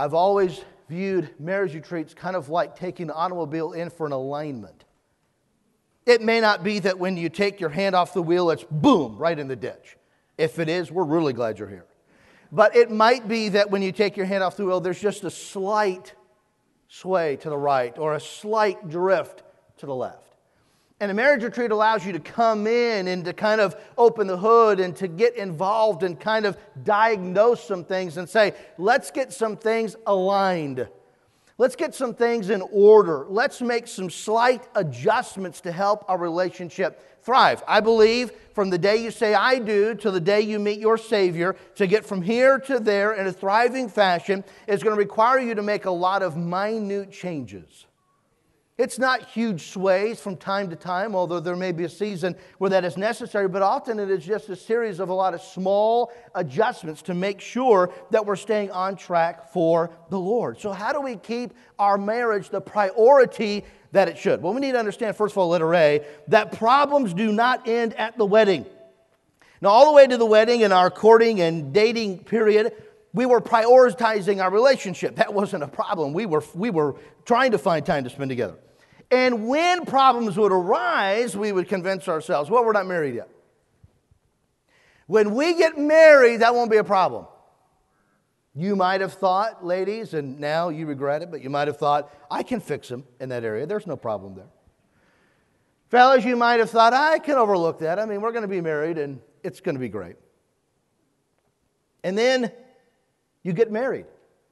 I've always viewed marriage retreats kind of like taking an automobile in for an alignment. It may not be that when you take your hand off the wheel, it's boom, right in the ditch. If it is, we're really glad you're here. But it might be that when you take your hand off the wheel, there's just a slight sway to the right or a slight drift to the left. And a marriage retreat allows you to come in and to kind of open the hood and to get involved and kind of diagnose some things and say, let's get some things aligned. Let's get some things in order. Let's make some slight adjustments to help our relationship thrive. I believe from the day you say I do to the day you meet your Savior, to get from here to there in a thriving fashion is going to require you to make a lot of minute changes. It's not huge sways from time to time, although there may be a season where that is necessary, but often it is just a series of a lot of small adjustments to make sure that we're staying on track for the Lord. So how do we keep our marriage the priority that it should? Well, we need to understand, first of all, letter A, that problems do not end at the wedding. Now, all the way to the wedding in our courting and dating period, we were prioritizing our relationship. That wasn't a problem. We were trying to find time to spend together. And when problems would arise, we would convince ourselves, well, we're not married yet. When we get married, that won't be a problem. You might have thought, ladies, and now you regret it, but you might have thought, I can fix him in that area. There's no problem there. Fellas, you might have thought, I can overlook that. I mean, we're going to be married, and it's going to be great. And then you get married.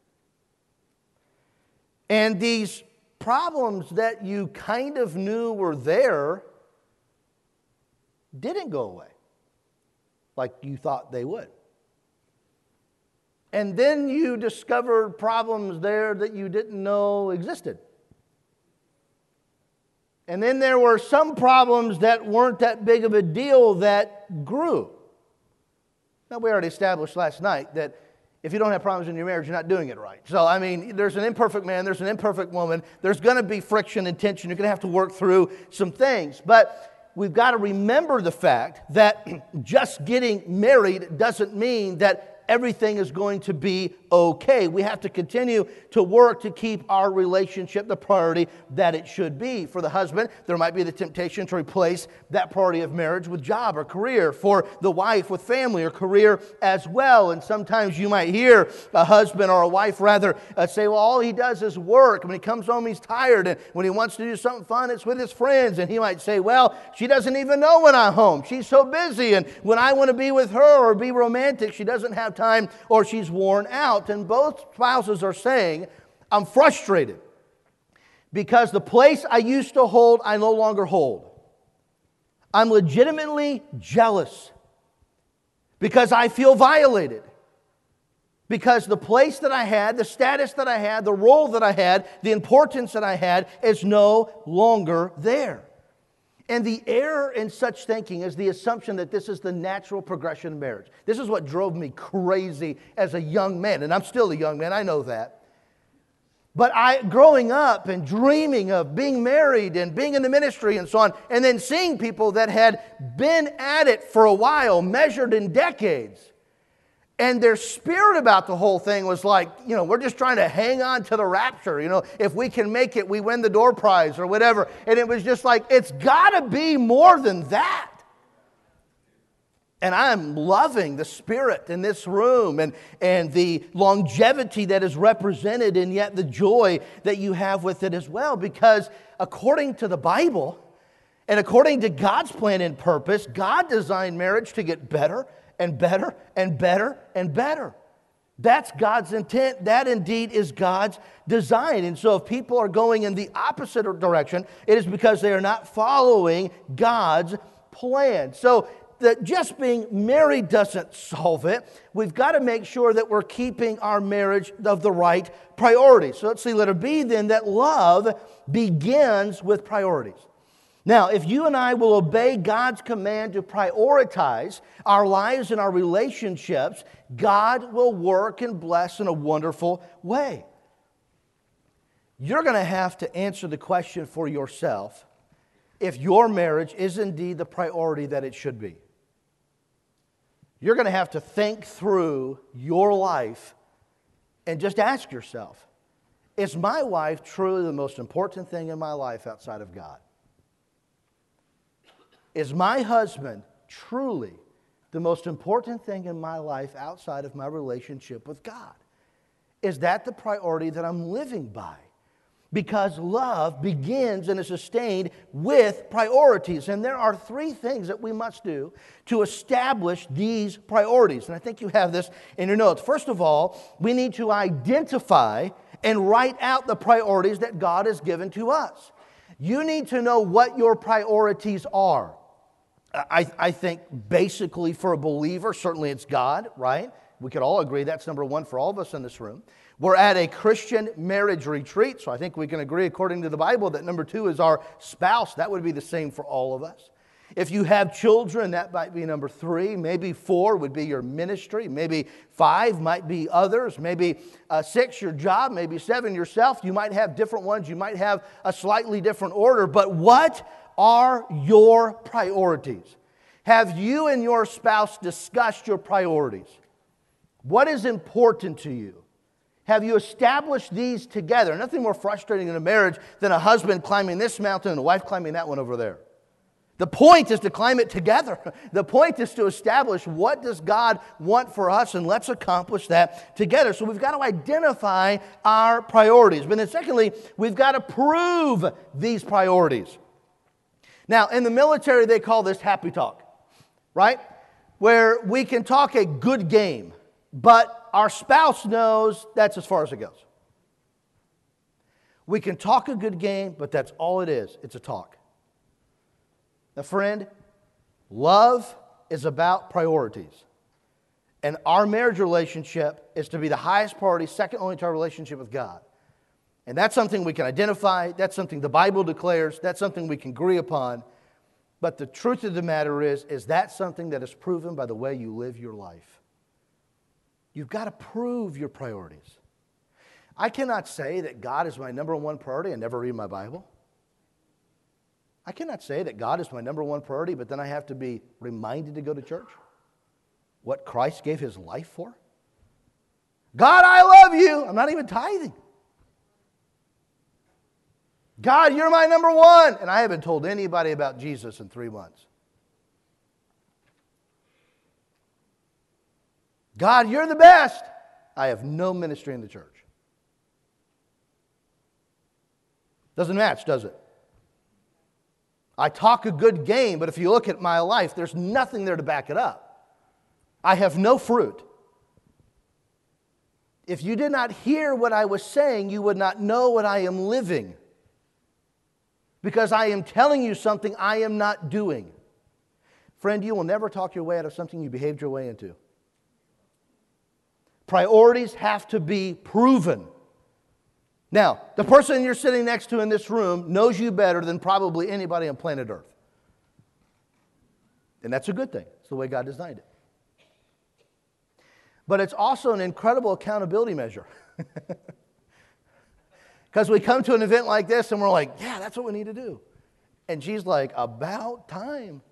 And these problems that you kind of knew were there didn't go away like you thought they would. And then you discovered problems there that you didn't know existed. And then there were some problems that weren't that big of a deal that grew. Now, we already established last night that if you don't have problems in your marriage, you're not doing it right. So, I mean, there's an imperfect man, there's an imperfect woman, there's going to be friction and tension. You're going to have to work through some things. But we've got to remember the fact that just getting married doesn't mean that everything is going to be okay. We have to continue to work to keep our relationship the priority that it should be. For the husband, there might be the temptation to replace that priority of marriage with job or career. For the wife, with family or career as well. And sometimes you might hear a husband or a wife rather say, well, all he does is work. When he comes home, he's tired. And when he wants to do something fun, it's with his friends. And he might say, well, she doesn't even know when I'm home. She's so busy. And when I want to be with her or be romantic, she doesn't have time or she's worn out. And both spouses are saying, I'm frustrated because the place I used to hold, I no longer hold. I'm legitimately jealous because I feel violated. Because the place that I had, the status that I had, the role that I had, the importance that I had is no longer there. And the error in such thinking is the assumption that this is the natural progression of marriage. This is what drove me crazy as a young man. And I'm still a young man, I know that. But growing up and dreaming of being married and being in the ministry and so on, and then seeing people that had been at it for a while, measured in decades, and their spirit about the whole thing was like, we're just trying to hang on to the rapture. If we can make it, we win the door prize or whatever. And it was just like, it's got to be more than that. And I'm loving the spirit in this room and the longevity that is represented and yet the joy that you have with it as well. Because according to the Bible and according to God's plan and purpose, God designed marriage to get better and better and better and better. That's God's intent. That indeed is God's design. And so if people are going in the opposite direction, it is because they are not following God's plan. So that just being married doesn't solve it. We've got to make sure that we're keeping our marriage of the right priorities. So let's see, letter B then, that love begins with priorities. Now, if you and I will obey God's command to prioritize our lives and our relationships, God will work and bless in a wonderful way. You're going to have to answer the question for yourself if your marriage is indeed the priority that it should be. You're going to have to think through your life And just ask yourself, is my wife truly the most important thing in my life outside of God? Is my husband truly the most important thing in my life outside of my relationship with God? Is that the priority that I'm living by? Because love begins and is sustained with priorities. And there are three things that we must do to establish these priorities. And I think you have this in your notes. First of all, we need to identify and write out the priorities that God has given to us. You need to know what your priorities are. I think basically for a believer, certainly it's God, right? We could all agree that's number one for all of us in this room. We're at a Christian marriage retreat, so I think we can agree according to the Bible that number two is our spouse. That would be the same for all of us. If you have children, that might be number three. Maybe four would be your ministry. Maybe five might be others. Maybe six, your job. Maybe seven, yourself. You might have different ones. You might have a slightly different order. But what are your priorities? Have you and your spouse discussed your priorities? What is important to you? Have you established these together? Nothing more frustrating in a marriage than a husband climbing this mountain and a wife climbing that one over there. The point is to climb it together. The point is to establish what does God want for us, and let's accomplish that together. So we've got to identify our priorities. But then secondly, we've got to prove these priorities. Now, in the military, they call this happy talk, right? Where we can talk a good game, but our spouse knows that's as far as it goes. We can talk a good game, but that's all it is. It's a talk. Now, friend, love is about priorities. And our marriage relationship is to be the highest priority, second only to our relationship with God. And that's something we can identify. That's something the Bible declares. That's something we can agree upon. But the truth of the matter is that something that is proven by the way you live your life? You've got to prove your priorities. I cannot say that God is my number one priority and never read my Bible. I cannot say that God is my number one priority, but then I have to be reminded to go to church. What Christ gave His life for. God, I love you. I'm not even tithing. God, you're my number one. And I haven't told anybody about Jesus in 3 months. God, you're the best. I have no ministry in the church. Doesn't match, does it? I talk a good game, but if you look at my life, there's nothing there to back it up. I have no fruit. If you did not hear what I was saying, you would not know what I am living. Because I am telling you something I am not doing. Friend, you will never talk your way out of something you behaved your way into. Priorities have to be proven. Now, the person you're sitting next to in this room knows you better than probably anybody on planet Earth. And that's a good thing. It's the way God designed it. But it's also an incredible accountability measure. Because we come to an event like this and we're like, yeah, that's what we need to do. And she's like, about time.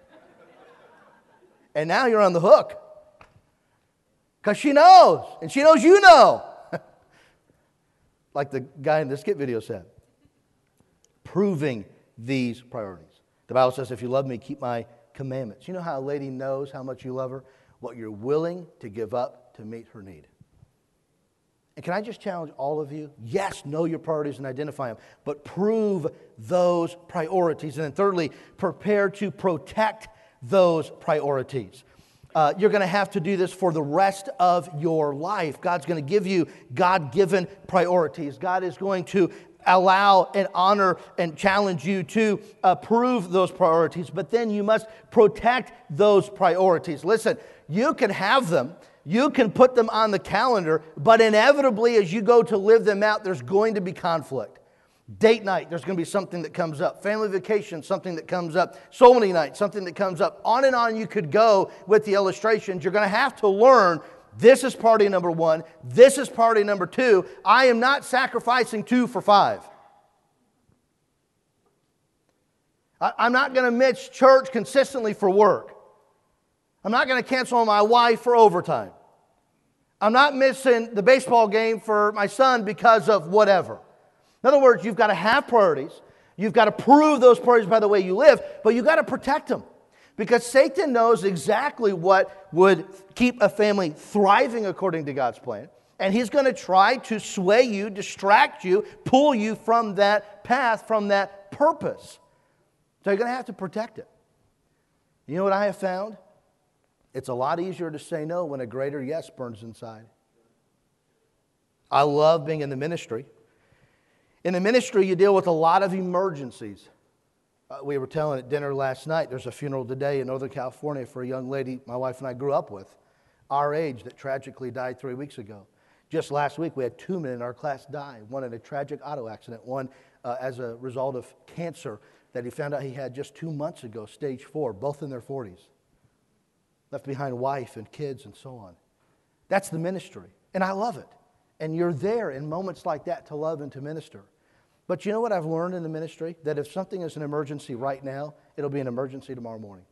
And now you're on the hook. Because she knows, and she knows you know. Like the guy in the skit video said. Proving these priorities. The Bible says, if you love me, keep my commandments. You know how a lady knows how much you love her? What you're willing to give up to meet her need. And can I just challenge all of you? Yes, know your priorities and identify them, but prove those priorities. And then thirdly, prepare to protect those priorities. You're going to have to do this for the rest of your life. God's going to give you God-given priorities. God is going to allow and honor and challenge you to prove those priorities, but then you must protect those priorities. Listen, you can have them. You can put them on the calendar, but inevitably as you go to live them out, there's going to be conflict. Date night, there's going to be something that comes up. Family vacation, something that comes up. Soul Winning night, something that comes up. On and on you could go with the illustrations. You're going to have to learn, this is party number one. This is party number two. I am not sacrificing 2 for 5. I'm not going to miss church consistently for work. I'm not going to cancel on my wife for overtime. I'm not missing the baseball game for my son because of whatever. In other words, you've got to have priorities. You've got to prove those priorities by the way you live, but you've got to protect them. Because Satan knows exactly what would keep a family thriving according to God's plan. And he's going to try to sway you, distract you, pull you from that path, from that purpose. So you're going to have to protect it. You know what I have found? It's a lot easier to say no when a greater yes burns inside. I love being in the ministry. In the ministry, you deal with a lot of emergencies. We were telling at dinner last night, there's a funeral today in Northern California for a young lady my wife and I grew up with, our age, that tragically died 3 weeks ago. Just last week, we had 2 men in our class die, one in a tragic auto accident, one as a result of cancer that he found out he had just 2 months ago, stage 4, both in their 40s. Left behind wife and kids and so on. That's the ministry, and I love it. And you're there in moments like that to love and to minister. But you know what I've learned in the ministry? That if something is an emergency right now, it'll be an emergency tomorrow morning.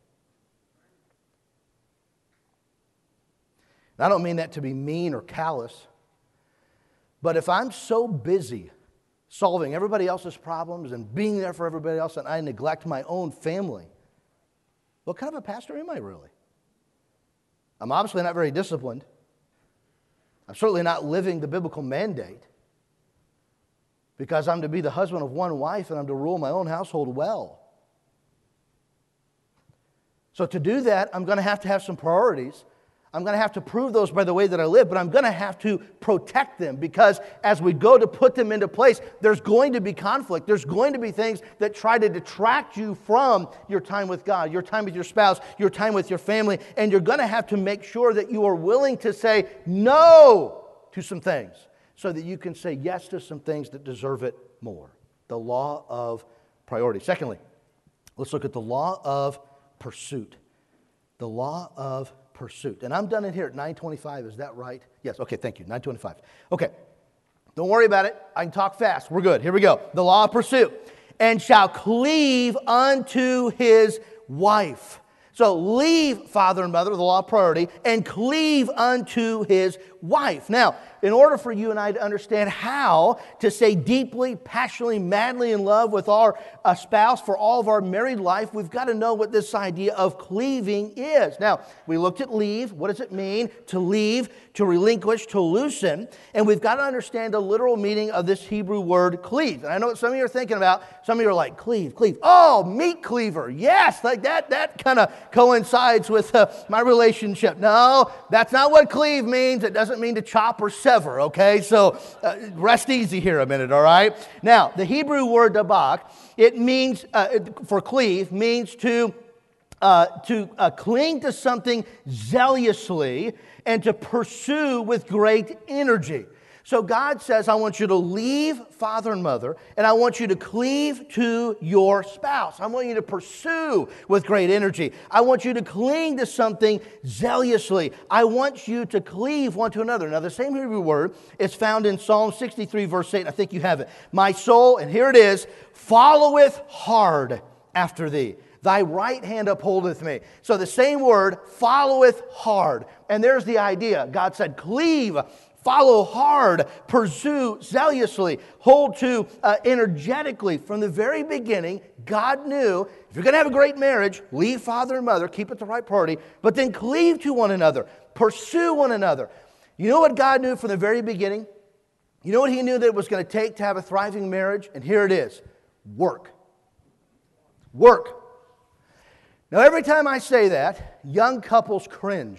And I don't mean that to be mean or callous, but if I'm so busy solving everybody else's problems and being there for everybody else and I neglect my own family, what kind of a pastor am I really? I'm obviously not very disciplined. I'm certainly not living the biblical mandate, because I'm to be the husband of one wife and I'm to rule my own household well. So to do that, I'm going to have some priorities. I'm going to have to prove those by the way that I live, but I'm going to have to protect them, because as we go to put them into place, there's going to be conflict. There's going to be things that try to detract you from your time with God, your time with your spouse, your time with your family, and you're going to have to make sure that you are willing to say no to some things so that you can say yes to some things that deserve it more. The law of priority. Secondly, let's look at the law of pursuit. The law of pursuit. And I'm done in here at 9:25. Is that right? Yes. Okay, thank you. 9:25. Okay. Don't worry about it. I can talk fast. We're good. Here we go. The law of pursuit. And shall cleave unto his wife. So leave father and mother, the law of priority, and cleave unto his wife. Now, in order for you and I to understand how to stay deeply, passionately, madly in love with our spouse for all of our married life, we've got to know what this idea of cleaving is. Now, we looked at leave. What does it mean to leave, to relinquish, to loosen? And we've got to understand the literal meaning of this Hebrew word cleave. And I know what some of you are thinking about. Some of you are like, cleave. Oh, meat cleaver. Yes, like that kind of coincides with my relationship. No, that's not what cleave means. It doesn't mean to chop or sever, okay? So rest easy here a minute, all right? Now, the Hebrew word dabak, it means, for cleave, means to cling to something zealously and to pursue with great energy. So God says, I want you to leave father and mother, and I want you to cleave to your spouse. I want you to pursue with great energy. I want you to cling to something zealously. I want you to cleave one to another. Now, the same Hebrew word is found in Psalm 63, verse 8. I think you have it. My soul, and here it is, followeth hard after thee. Thy right hand upholdeth me. So the same word, followeth hard. And there's the idea. God said, cleave, follow hard, pursue zealously, hold to energetically. From the very beginning, God knew if you're going to have a great marriage, leave father and mother, keep it the right priority, but then cleave to one another, pursue one another. You know what God knew from the very beginning? You know what He knew that it was going to take to have a thriving marriage? And here it is, work. Work. Now, every time I say that, young couples cringe.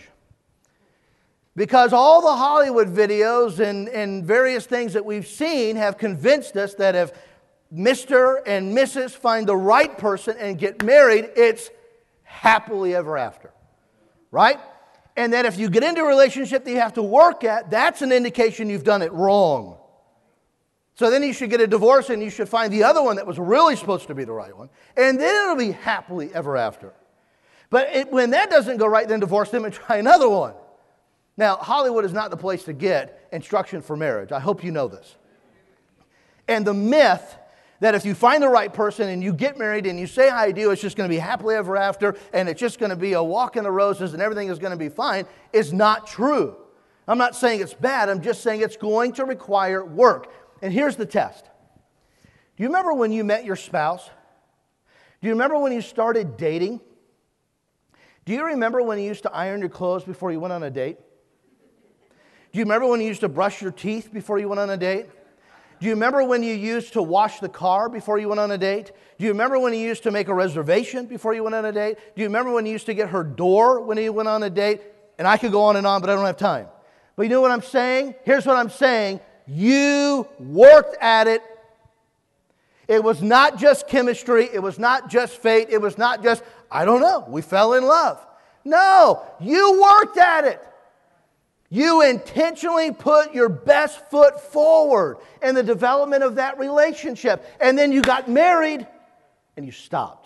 Because all the Hollywood videos and various things that we've seen have convinced us that if Mr. and Mrs. find the right person and get married, it's happily ever after. Right? And that if you get into a relationship that you have to work at, that's an indication you've done it wrong. So then you should get a divorce and you should find the other one that was really supposed to be the right one. And then it'll be happily ever after. But when that doesn't go right, then divorce them and try another one. Now, Hollywood is not the place to get instruction for marriage. I hope you know this. And the myth that if you find the right person and you get married and you say I do, it's just going to be happily ever after and it's just going to be a walk in the roses and everything is going to be fine is not true. I'm not saying it's bad. I'm just saying it's going to require work. And here's the test. Do you remember when you met your spouse? Do you remember when you started dating? Do you remember when you used to iron your clothes before you went on a date? Do you remember when you used to brush your teeth before you went on a date? Do you remember when you used to wash the car before you went on a date? Do you remember when you used to make a reservation before you went on a date? Do you remember when you used to get her door when you went on a date? And I could go on and on, but I don't have time. But you know what I'm saying? Here's what I'm saying. You worked at it. It was not just chemistry. It was not just fate. It was not just, I don't know, we fell in love. No, you worked at it. You intentionally put your best foot forward in the development of that relationship. And then you got married and you stopped.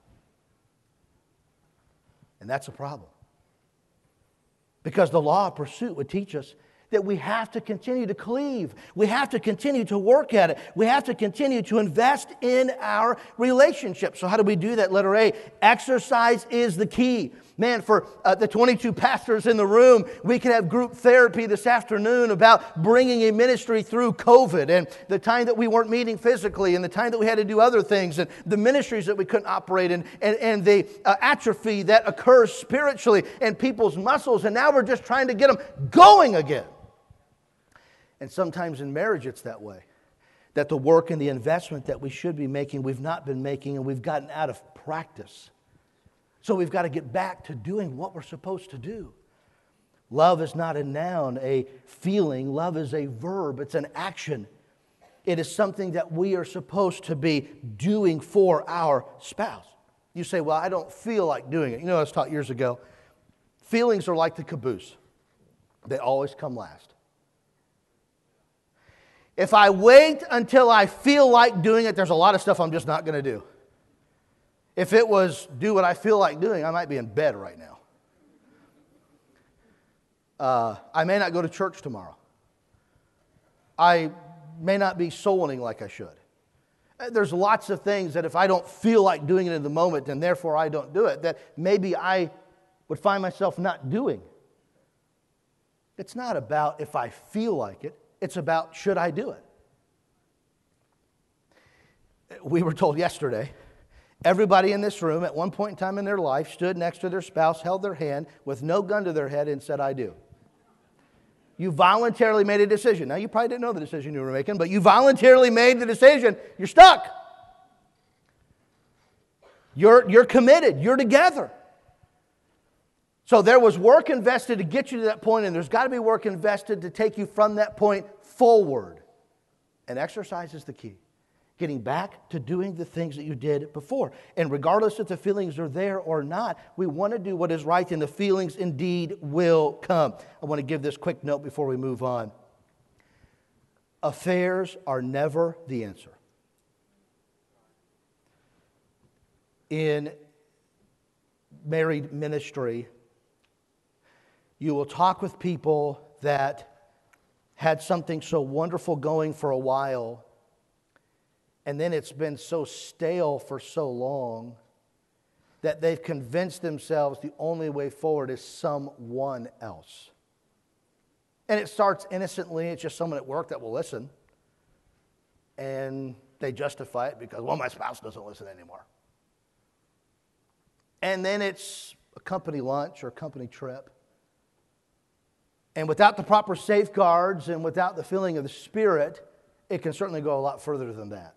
And that's a problem. Because the law of pursuit would teach us that we have to continue to cleave. We have to continue to work at it. We have to continue to invest in our relationship. So how do we do that? Letter A, exercise is the key. Man, for the 22 pastors in the room, we could have group therapy this afternoon about bringing a ministry through COVID and the time that we weren't meeting physically and the time that we had to do other things and the ministries that we couldn't operate in and the atrophy that occurs spiritually and people's muscles. And now we're just trying to get them going again. And sometimes in marriage it's that way. That the work and the investment that we should be making, we've not been making, and we've gotten out of practice. So we've got to get back to doing what we're supposed to do. Love is not a noun, a feeling. Love is a verb. It's an action. It is something that we are supposed to be doing for our spouse. You say, well, I don't feel like doing it. You know, I was taught years ago, feelings are like the caboose. They always come last. If I wait until I feel like doing it, there's a lot of stuff I'm just not going to do. If it was do what I feel like doing, I might be in bed right now. I may not go to church tomorrow. I may not be soul winning like I should. There's lots of things that if I don't feel like doing it in the moment, and therefore I don't do it, that maybe I would find myself not doing. It's not about if I feel like it. It's about should I do it. We were told yesterday, everybody in this room at one point in time in their life stood next to their spouse, held their hand with no gun to their head and said, I do. You voluntarily made a decision. Now, you probably didn't know the decision you were making, but you voluntarily made the decision. You're stuck. You're committed. You're together. So there was work invested to get you to that point, and there's got to be work invested to take you from that point forward. And exercise is the key. Getting back to doing the things that you did before. And regardless if the feelings are there or not, we want to do what is right, and the feelings indeed will come. I want to give this quick note before we move on. Affairs are never the answer. In married ministry, you will talk with people that had something so wonderful going for a while, and then it's been so stale for so long that they've convinced themselves the only way forward is someone else. And it starts innocently. It's just someone at work that will listen. And they justify it because, well, my spouse doesn't listen anymore. And then it's a company lunch or a company trip. And without the proper safeguards and without the filling of the Spirit, it can certainly go a lot further than that.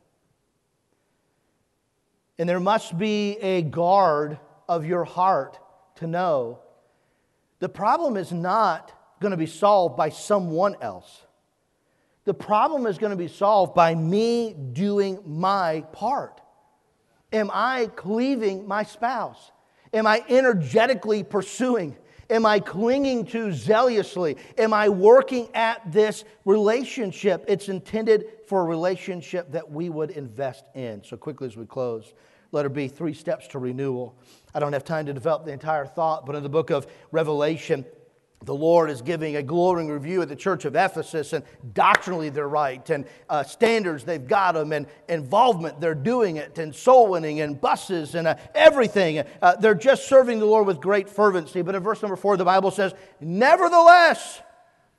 And there must be a guard of your heart to know the problem is not going to be solved by someone else. The problem is going to be solved by me doing my part. Am I cleaving my spouse? Am I energetically pursuing? Am I clinging to zealously? Am I working at this relationship? It's intended for a relationship that we would invest in. So quickly as we close, letter B, 3 steps to renewal. I don't have time to develop the entire thought, but in the book of Revelation, the Lord is giving a glowing review of the church of Ephesus, and doctrinally they're right, and standards, they've got them, and involvement, they're doing it, and soul winning, and buses, and everything. They're just serving the Lord with great fervency. But in verse number 4, the Bible says, nevertheless,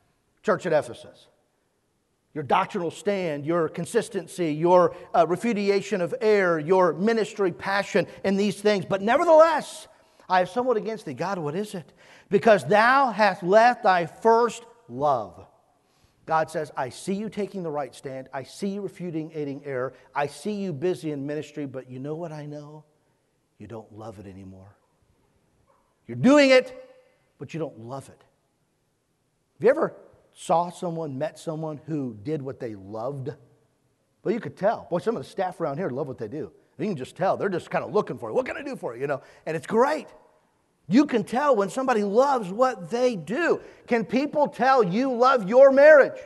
church at Ephesus. Your doctrinal stand, your consistency, your refutation of error, your ministry passion in these things. But nevertheless, I have somewhat against thee. God, what is it? Because thou hast left thy first love. God says, I see you taking the right stand. I see you refuting error. I see you busy in ministry. But you know what I know? You don't love it anymore. You're doing it, but you don't love it. Have you ever saw someone, met someone who did what they loved? Well, you could tell. Boy, some of the staff around here love what they do. You can just tell. They're just kind of looking for it. What can I do for you? You know, and it's great. You can tell when somebody loves what they do. Can people tell you love your marriage?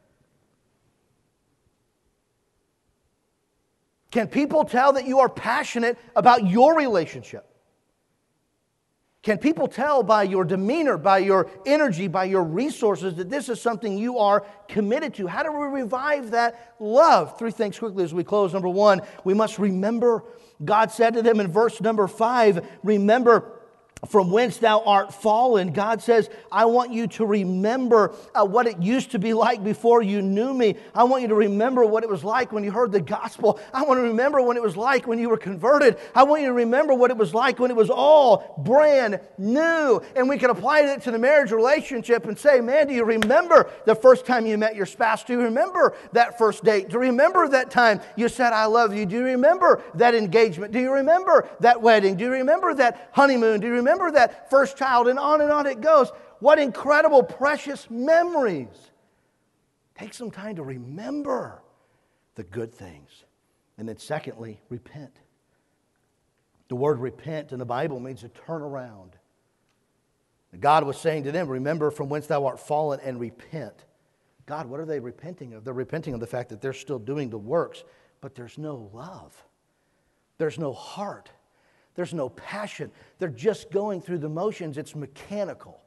Can people tell that you are passionate about your relationship? Can people tell by your demeanor, by your energy, by your resources that this is something you are committed to? How do we revive that love? 3 things quickly as we close. Number 1, we must remember. God said to them in verse number 5, remember from whence thou art fallen. God says, I want you to remember what it used to be like before you knew me. I want you to remember what it was like when you heard the gospel. I want to remember what it was like when you were converted. I want you to remember what it was like when it was all brand new. And we can apply it to the marriage relationship and say, man, do you remember the first time you met your spouse? Do you remember that first date? Do you remember that time you said, I love you? Do you remember that engagement? Do you remember that wedding? Do you remember that honeymoon? Do you remember that first child? And on it goes. What incredible, precious memories. Take some time to remember the good things. And then secondly, repent. The word repent in the Bible means to turn around. God was saying to them, remember from whence thou art fallen and repent. God, what are they repenting of? They're repenting of the fact that they're still doing the works, but there's no love. There's no heart. There's no passion. They're just going through the motions. It's mechanical.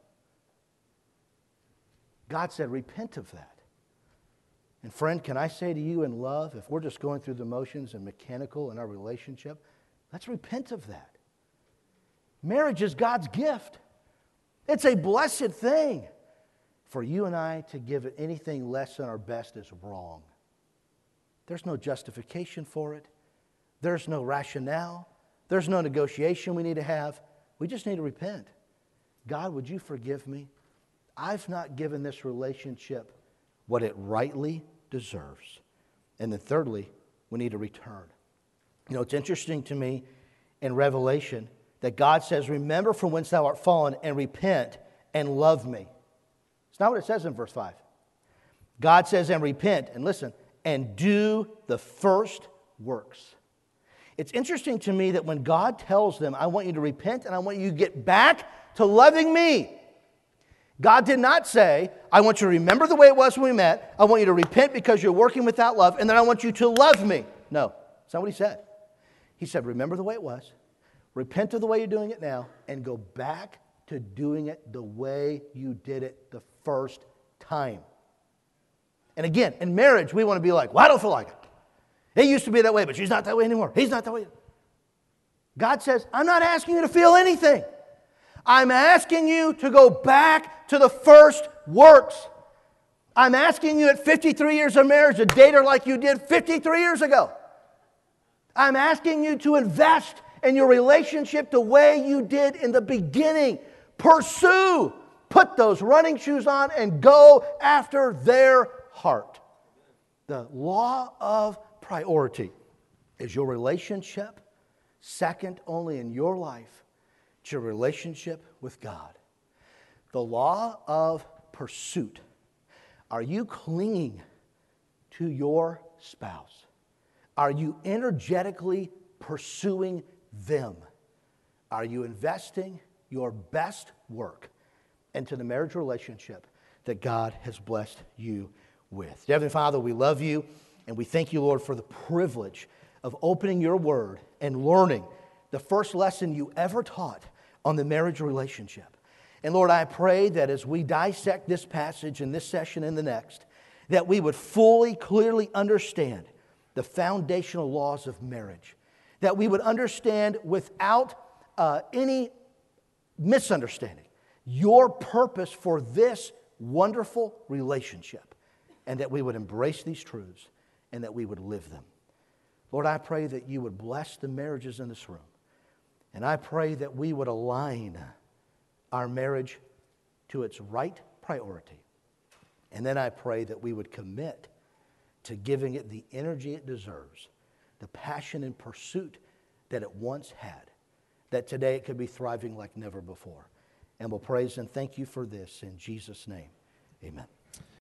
God said, repent of that. And friend, can I say to you in love, if we're just going through the motions and mechanical in our relationship, let's repent of that. Marriage is God's gift. It's a blessed thing. For you and I to give it anything less than our best is wrong. There's no justification for it. There's no rationale. There's no negotiation we need to have. We just need to repent. God, would you forgive me? I've not given this relationship what it rightly deserves. And then thirdly, we need to return. You know, it's interesting to me in Revelation that God says, remember from whence thou art fallen and repent and love me. It's not what it says in verse 5. God says, and repent, and listen, and do the first works. It's interesting to me that when God tells them, I want you to repent and I want you to get back to loving me, God did not say, I want you to remember the way it was when we met, I want you to repent because you're working without love, and then I want you to love me. No, that's not what he said. He said, remember the way it was, repent of the way you're doing it now, and go back to doing it the way you did it the first time. And again, in marriage, we want to be like, well, I don't feel like it. It used to be that way, but she's not that way anymore. He's not that way. God says, I'm not asking you to feel anything. I'm asking you to go back to the first works. I'm asking you at 53 years of marriage to date her like you did 53 years ago. I'm asking you to invest in your relationship the way you did in the beginning. Pursue. Put those running shoes on and go after their heart. The law of priority is your relationship, second only in your life, to your relationship with God. The law of pursuit. Are you clinging to your spouse? Are you energetically pursuing them? Are you investing your best work into the marriage relationship that God has blessed you with? Heavenly Father, we love you. And we thank you, Lord, for the privilege of opening your word and learning the first lesson you ever taught on the marriage relationship. And Lord, I pray that as we dissect this passage in this session and the next, that we would fully, clearly understand the foundational laws of marriage. That we would understand without any misunderstanding your purpose for this wonderful relationship, and that we would embrace these truths and that we would live them. Lord, I pray that you would bless the marriages in this room. And I pray that we would align our marriage to its right priority. And then I pray that we would commit to giving it the energy it deserves, the passion and pursuit that it once had, that today it could be thriving like never before. And we'll praise and thank you for this in Jesus' name. Amen.